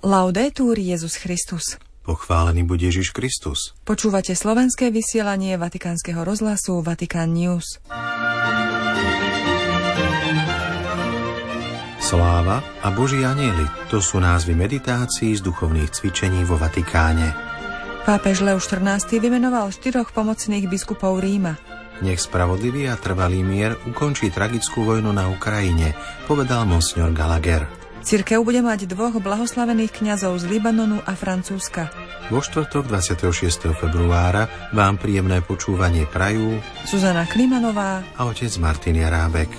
Laudetur Jesus Christus. Pochválený buď Ježiš Kristus. Počúvate slovenské vysielanie Vatikánskeho rozhlasu Vatikán News. Sláva a Boží anjeli, to sú názvy meditácií z duchovných cvičení vo Vatikáne. Pápež Leus XIV vymenoval 4 pomocných biskupov Ríma. Nech spravodlivý a trvalý mier ukončí tragickú vojnu na Ukrajine, povedal monsignor Gallagher. Cirkev bude mať 2 blahoslavených kňazov z Libanonu a Francúzska. Vo štvrtok 26. februára vám príjemné počúvanie prajú Zuzana Klimanová a otec Martin Jarábek.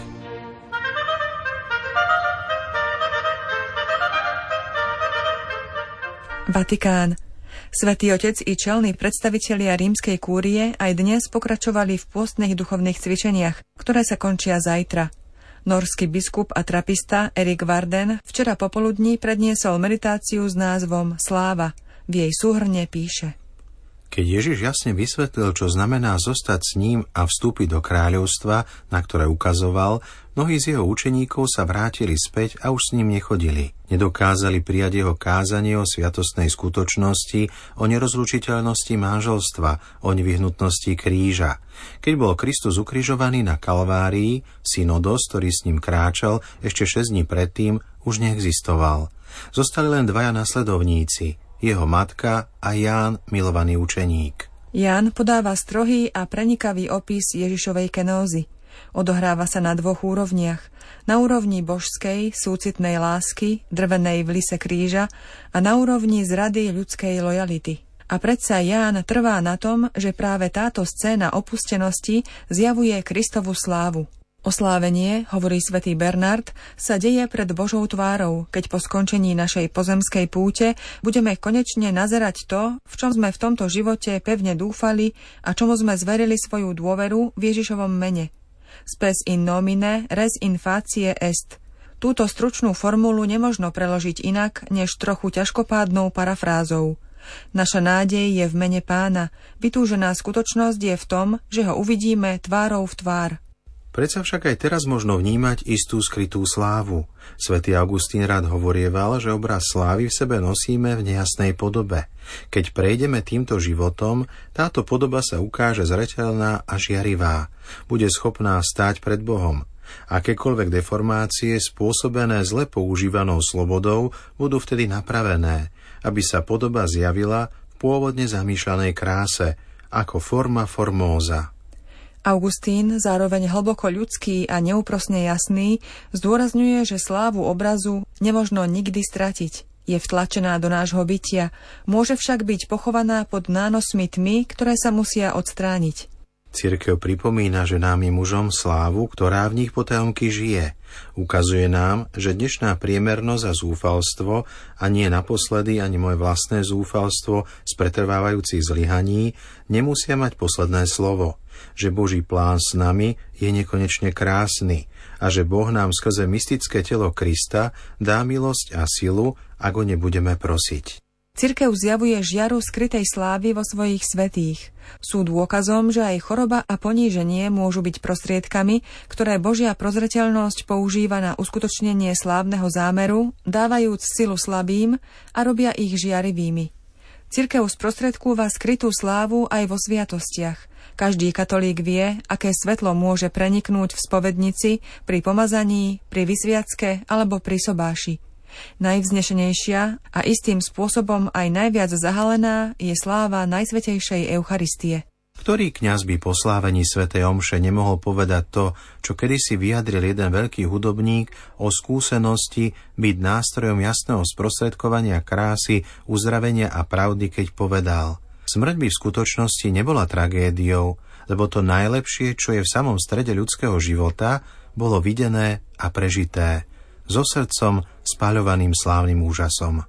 Vatikán. Svätý Otec i čelní predstavitelia rímskej kúrie aj dnes pokračovali v pôstnych duchovných cvičeniach, ktoré sa končia zajtra. Norský biskup a trapista Erik Varden včera popoludní predniesol meditáciu s názvom Sláva. V jej súhrne píše: Keď Ježiš jasne vysvetlil, čo znamená zostať s ním a vstúpiť do kráľovstva, na ktoré ukazoval, mnohí z jeho učeníkov sa vrátili späť a už s ním nechodili. Nedokázali prijať jeho kázanie o sviatostnej skutočnosti, o nerozlučiteľnosti manželstva, o nevyhnutnosti kríža. Keď bol Kristus ukrižovaný na Kalvárii, synodos, ktorý s ním kráčal ešte 6 dní predtým, už neexistoval. Zostali len 2 nasledovníci, jeho matka a Ján, milovaný učeník. Ján podáva strohý a prenikavý opis Ježišovej kenózy. Odohráva sa na 2 úrovniach. Na úrovni božskej, súcitnej lásky, drvenej v lise kríža a na úrovni zrady ľudskej lojality. A predsa Ján trvá na tom, že práve táto scéna opustenosti zjavuje Kristovu slávu. Oslávenie, hovorí svätý Bernard, sa deje pred Božou tvárou, keď po skončení našej pozemskej púte budeme konečne nazerať to, v čom sme v tomto živote pevne dúfali a čomu sme zverili svoju dôveru v Ježišovom mene. Spes in nomine, res in facie est. Túto stručnú formulu nemožno preložiť inak, než trochu ťažkopádnou parafrázou. Naša nádej je v mene Pána, vytúžená skutočnosť je v tom, že ho uvidíme tvárou v tvár. Predsa však aj teraz možno vnímať istú skrytú slávu. Svätý Augustín rád hovorieval, že obraz slávy v sebe nosíme v nejasnej podobe. Keď prejdeme týmto životom, táto podoba sa ukáže zreteľná a žiarivá. Bude schopná stáť pred Bohom. Akékoľvek deformácie spôsobené zle používanou slobodou budú vtedy napravené, aby sa podoba zjavila v pôvodne zamýšľanej kráse, ako forma formóza. Augustín, zároveň hlboko ľudský a neúprosne jasný, zdôrazňuje, že slávu obrazu nemožno nikdy stratiť. Je vtlačená do nášho bytia, môže však byť pochovaná pod nánosmi tmy, ktoré sa musia odstrániť. Cirkev pripomína, že nám je mužom slávu, ktorá v nich potajomky žije. Ukazuje nám, že dnešná priemernosť a zúfalstvo, a nie naposledy ani moje vlastné zúfalstvo z pretrvávajúcich zlyhaní, nemusia mať posledné slovo. Že Boží plán s nami je nekonečne krásny a že Boh nám skrze mystické telo Krista dá milosť a silu, ak ho nebudeme prosiť. Cirkev zjavuje žiaru skrytej slávy vo svojich svätých. Sú dôkazom, že aj choroba a poníženie môžu byť prostriedkami, ktoré Božia prozreteľnosť používa na uskutočnenie slávneho zámeru, dávajúc silu slabým a robia ich žiarivými. Cirkev sprostredkúva skrytú slávu aj vo sviatostiach. Každý katolík vie, aké svetlo môže preniknúť v spovednici, pri pomazaní, pri vysviacke alebo pri sobáši. Najvznešenejšia a istým spôsobom aj najviac zahalená je sláva Najsvätejšej Eucharistie. Ktorý kňaz by po slávení svätej omše nemohol povedať to, čo kedysi vyjadril jeden veľký hudobník o skúsenosti byť nástrojom jasného sprostredkovania krásy, uzdravenia a pravdy, keď povedal: Smrť by v skutočnosti nebola tragédiou, lebo to najlepšie, čo je v samom strede ľudského života, bolo videné a prežité, so srdcom spaľovaným slávnym úžasom.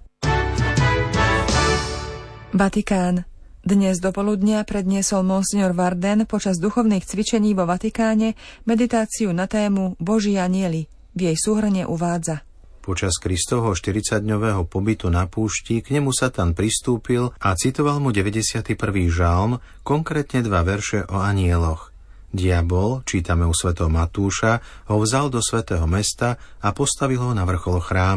Vatikán. Dnes dopoludnia predniesol monsignor Varden počas duchovných cvičení vo Vatikáne meditáciu na tému Boží anjeli. V jej súhrne uvádza: Počas Kristovho 40-dňového pobytu na púšti k nemu Satan pristúpil a citoval mu 91. žalm, konkrétne 2 verše o anjeloch. Diabol, čítame u svätého Matúša, ho vzal do svätého mesta a postavil ho na vrchol chrámu.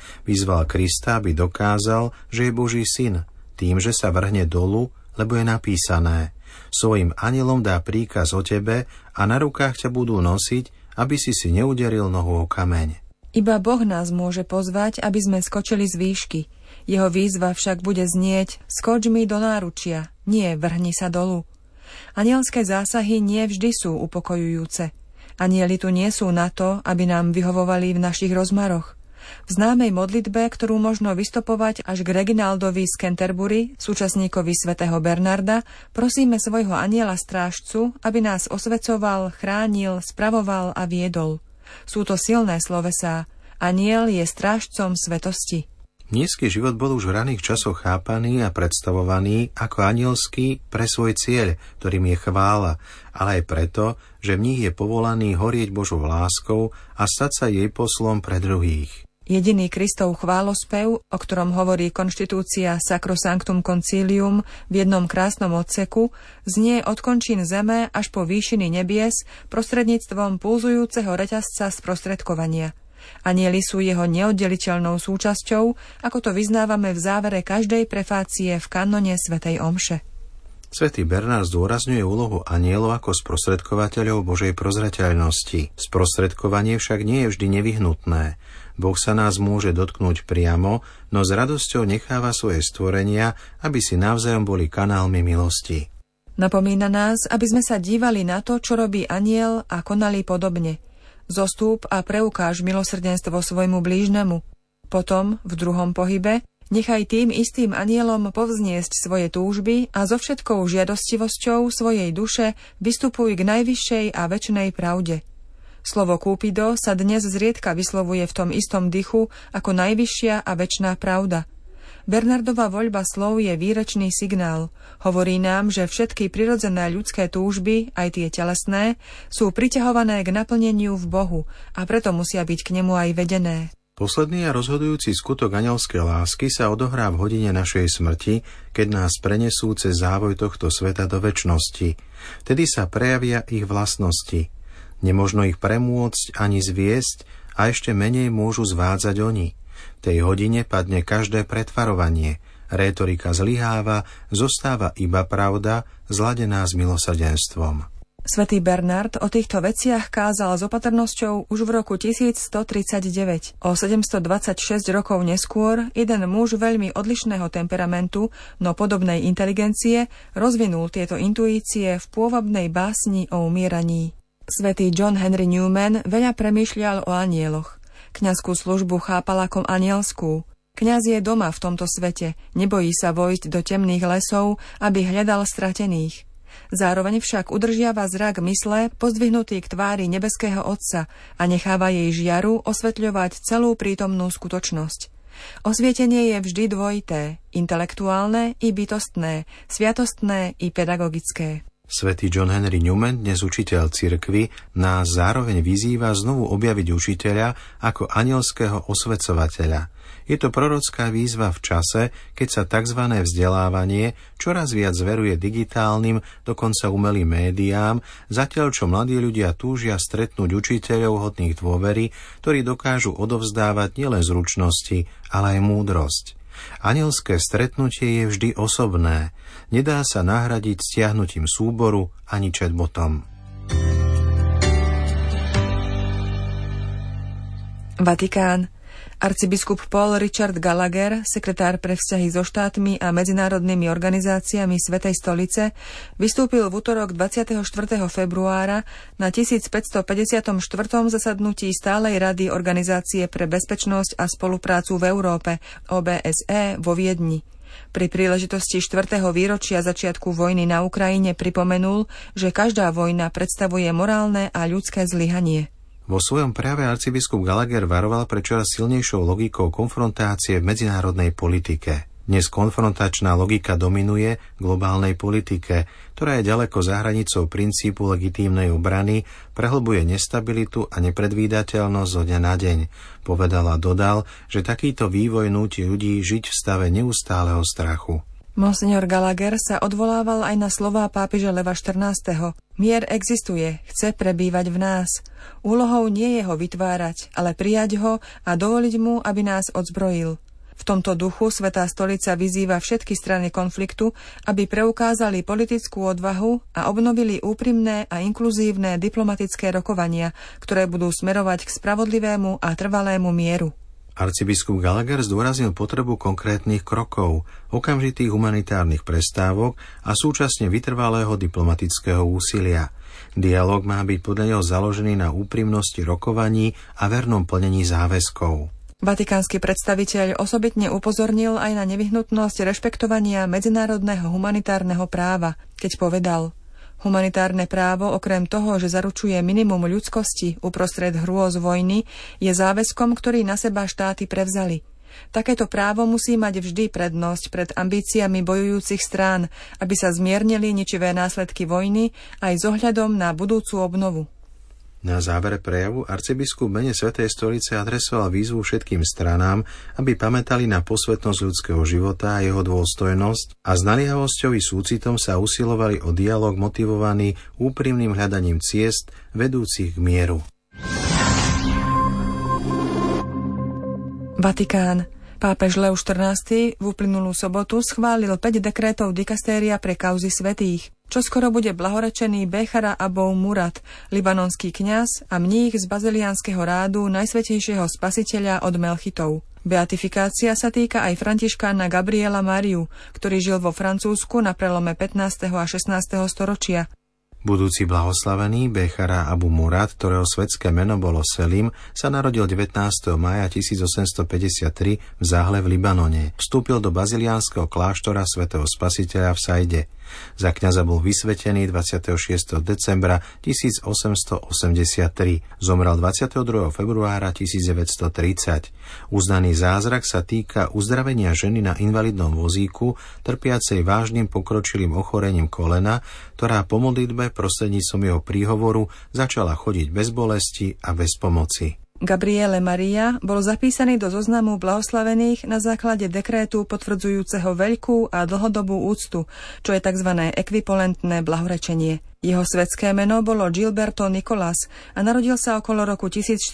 Vyzval Krista, aby dokázal, že je Boží syn, tým, že sa vrhne dolu, lebo je napísané: svojim anjelom dá príkaz o tebe a na rukách ťa budú nosiť, aby si neuderil nohu o kameň. Iba Boh nás môže pozvať, aby sme skočili z výšky. Jeho výzva však bude znieť: skoč mi do náručia, nie vrhni sa dolu. Anielské zásahy nie vždy sú upokojujúce. Anieli tu nie sú na to, aby nám vyhovovali v našich rozmaroch. V známej modlitbe, ktorú možno vystopovať až k Reginaldovi z Canterbury, súčasníkovi svätého Bernarda, prosíme svojho anjela strážcu, aby nás osvecoval, chránil, spravoval a viedol. Sú to silné slovesá. Anjel je strážcom svetosti. Nízky život bol už v raných časoch chápaný a predstavovaný ako anielský pre svoj cieľ, ktorým je chvála, ale aj preto, že v nich je povolaný horieť Božou láskou a stať sa jej poslom pre druhých. Jediný Kristov chválospev, o ktorom hovorí konštitúcia Sacrosanctum Concilium v jednom krásnom odseku, znie od končín zeme až po výšiny nebies prostredníctvom pulzujúceho reťazca sprostredkovania. Anjeli sú jeho neoddeliteľnou súčasťou, ako to vyznávame v závere každej prefácie v kanone svätej omše. Svätý Bernard zdôrazňuje úlohu anjelov ako sprostredkovateľov Božej prozreteľnosti. Sprostredkovanie však nie je vždy nevyhnutné. Boh sa nás môže dotknúť priamo, no s radosťou necháva svoje stvorenia, aby si navzájom boli kanálmi milosti. Napomína nás, aby sme sa dívali na to, čo robí anjel, a konali podobne. Zostúp a preukáž milosrdenstvo svojmu blížnemu. Potom, v druhom pohybe, nechaj tým istým anjelom povzniesť svoje túžby a so všetkou žiadostivosťou svojej duše vystupuj k najvyššej a večnej pravde. Slovo Kúpido sa dnes zriedka vyslovuje v tom istom dychu ako najvyššia a večná pravda. Bernardova voľba slov je výrečný signál. Hovorí nám, že všetky prirodzené ľudské túžby, aj tie telesné, sú priťahované k naplneniu v Bohu a preto musia byť k nemu aj vedené. Posledný a rozhodujúci skutok anielskej lásky sa odohrá v hodine našej smrti, keď nás prenesú cez závoj tohto sveta do večnosti. Vtedy sa prejavia ich vlastnosti. Nemožno ich premôcť ani zviesť a ešte menej môžu zvádzať oni. V tej hodine padne každé pretvarovanie, rétorika zlyháva, zostáva iba pravda, zladená s milosrdenstvom. Svätý Bernard o týchto veciach kázal s opatrnosťou už v roku 1139. O 726 rokov neskôr jeden muž veľmi odlišného temperamentu, no podobnej inteligencie, rozvinul tieto intuície v pôvabnej básni o umieraní. Svätý John Henry Newman veľa premýšľal o anjeloch. Kňazskú službu chápal ako anielskú. Kňaz je doma v tomto svete, nebojí sa vojsť do temných lesov, aby hľadal stratených. Zároveň však udržiava zrak mysle pozdvihnutý k tvári nebeského Otca a necháva jej žiaru osvetľovať celú prítomnú skutočnosť. Osvietenie je vždy dvojité, intelektuálne i bytostné, sviatostné i pedagogické. Svätý John Henry Newman, dnes učiteľ cirkvi, nás zároveň vyzýva znovu objaviť učiteľa ako anielského osvecovateľa. Je to prorocká výzva v čase, keď sa tzv. Vzdelávanie čoraz viac zveruje digitálnym, dokonca umelým médiám, zatiaľ čo mladí ľudia túžia stretnúť učiteľov hodných dôvery, ktorí dokážu odovzdávať nielen zručnosti, ale aj múdrosť. Anielské stretnutie je vždy osobné, nedá sa nahradiť stiahnutím súboru ani chatbotom. Vatikán. Arcibiskup Paul Richard Gallagher, sekretár pre vzťahy so štátmi a medzinárodnými organizáciami Svätej stolice, vystúpil v utorok 24. februára na 1554. zasadnutí Stálej rady Organizácie pre bezpečnosť a spoluprácu v Európe, OBSE, vo Viedni. Pri príležitosti 4. výročia začiatku vojny na Ukrajine pripomenul, že každá vojna predstavuje morálne a ľudské zlyhanie. Vo svojom prejave arcibiskup Gallagher varoval pred čoraz silnejšou logikou konfrontácie v medzinárodnej politike. Dnes konfrontačná logika dominuje v globálnej politike, ktorá je ďaleko za hranicou princípu legitímnej obrany, prehlbuje nestabilitu a nepredvídateľnosť zo dňa na deň. Povedal a dodal, že takýto vývoj núti ľudí žiť v stave neustáleho strachu. Monsignor Gallagher sa odvolával aj na slová pápeža Leva XIV. Mier existuje, chce prebývať v nás. Úlohou nie je ho vytvárať, ale prijať ho a dovoliť mu, aby nás odzbrojil. V tomto duchu Svätá stolica vyzýva všetky strany konfliktu, aby preukázali politickú odvahu a obnovili úprimné a inkluzívne diplomatické rokovania, ktoré budú smerovať k spravodlivému a trvalému mieru. Arcibiskup Gallagher zdôraznil potrebu konkrétnych krokov, okamžitých humanitárnych prestávok a súčasne vytrvalého diplomatického úsilia. Dialóg má byť podľa neho založený na úprimnosti rokovaní a vernom plnení záväzkov. Vatikánsky predstaviteľ osobitne upozornil aj na nevyhnutnosť rešpektovania medzinárodného humanitárneho práva, keď povedal: Humanitárne právo, okrem toho, že zaručuje minimum ľudskosti uprostred hrôz vojny, je záväzkom, ktorý na seba štáty prevzali. Takéto právo musí mať vždy prednosť pred ambíciami bojujúcich strán, aby sa zmiernili ničivé následky vojny aj s ohľadom na budúcu obnovu. Na závere prejavu arcibiskup v mene Svätej stolice adresoval výzvu všetkým stranám, aby pamätali na posvätnosť ľudského života a jeho dôstojnosť a s naliehavosťou i súcitom sa usilovali o dialóg motivovaný úprimným hľadaním ciest vedúcich k mieru. Vatikán. Pápež Lev XIV v uplynulú sobotu schválil 5 dekrétov dikastéria pre kauzy svätých. Čoskoro bude blahorečený Béchara Abou Murad, libanonský kňaz a mních z baziliánskeho rádu Najsvätejšieho Spasiteľa od Melchitov. Beatifikácia sa týka aj františkána Gabriela Mariu, ktorý žil vo Francúzsku na prelome 15. a 16. storočia. Budúci blahoslavený Béchara Abu Murad, ktorého svetské meno bolo Selim, sa narodil 19. mája 1853 v Záhle v Libanone. Vstúpil do baziliánskeho kláštora svätého Spasiteľa v Sajde. Za kňaza bol vysvetený 26. decembra 1883. Zomrel 22. februára 1930. Uznaný zázrak sa týka uzdravenia ženy na invalidnom vozíku, trpiacej vážnym pokročilým ochorením kolena, ktorá po modlitbe prostredníctvom jeho príhovoru začala chodiť bez bolesti a bez pomoci. Gabriele Maria bol zapísaný do zoznamu blahoslavených na základe dekrétu potvrdzujúceho veľkú a dlhodobú úctu, čo je tzv. Ekvivalentné blahorečenie. Jeho svetské meno bolo Gilberto Nicolas a narodil sa okolo roku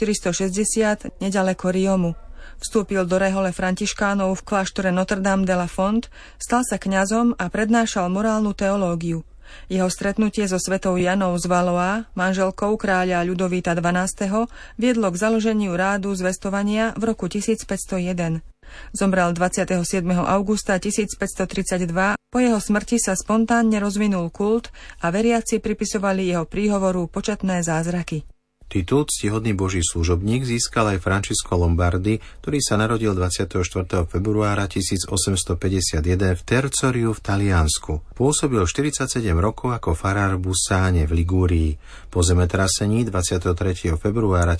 1460 nedaleko Riomu. Vstúpil do rehole františkánov v kláštore Notre Dame de la Font, stal sa kňazom a prednášal morálnu teológiu. Jeho stretnutie so svetou Janou z Valois, manželkou kráľa Ľudovíta XII., viedlo k založeniu rádu zvestovania v roku 1501. Zomrel 27. augusta 1532, po jeho smrti sa spontánne rozvinul kult a veriaci pripisovali jeho príhovoru početné zázraky. Titul ctihodný Boží služobník získal aj Francisco Lombardi, ktorý sa narodil 24. februára 1851 v Tercoriu v Taliansku. Pôsobil 47 rokov ako farár v Bussáne v Ligúrii. Po zemetrasení 23. februára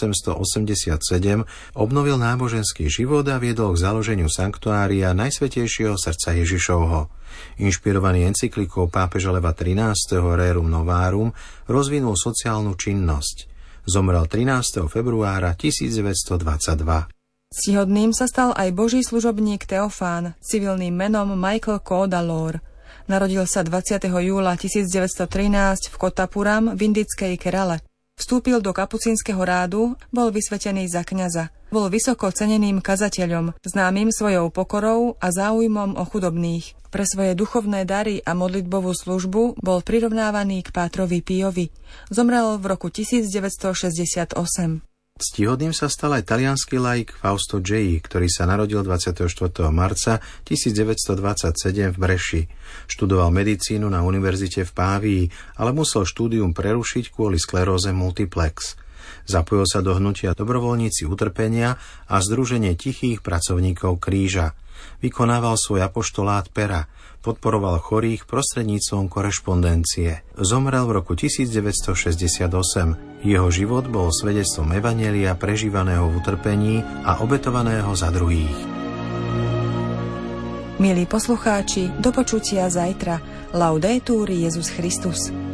1887 obnovil náboženský život a viedol k založeniu sanktuária Najsvätejšieho srdca Ježišovho. Inšpirovaný encyklikou pápeža Leva XIII. Rerum Novarum rozvinul sociálnu činnosť. Zomrel 13. februára 1922. Ctihodným sa stal aj boží služobník Teofán, civilným menom Michael Kodalor. Narodil sa 20. júla 1913 v Kotapuram v indickej Kerale. Vstúpil do kapucínskeho rádu, bol vysvetený za kňaza. Bol vysoko ceneným kazateľom, známym svojou pokorou a záujmom o chudobných. Pre svoje duchovné dary a modlitbovú službu bol prirovnávaný k Pátrovi Píovi. Zomrel v roku 1968. Ctihodným sa stal aj taliansky laik Fausto Gei, ktorý sa narodil 24. marca 1927 v Breši. Študoval medicínu na univerzite v Pávii, ale musel štúdium prerušiť kvôli skleróze multiplex. Zapojil sa do hnutia Dobrovoľníci utrpenia a Združenie tichých pracovníkov kríža. Vykonával svoj apoštolát pera, podporoval chorých prostredníctvom korešpondencie. Zomrel v roku 1968. Jeho život bol svedectvom evanjelia prežívaného v utrpení a obetovaného za druhých. Milí poslucháči, do počutia zajtra. Laudetur Jesus Christus.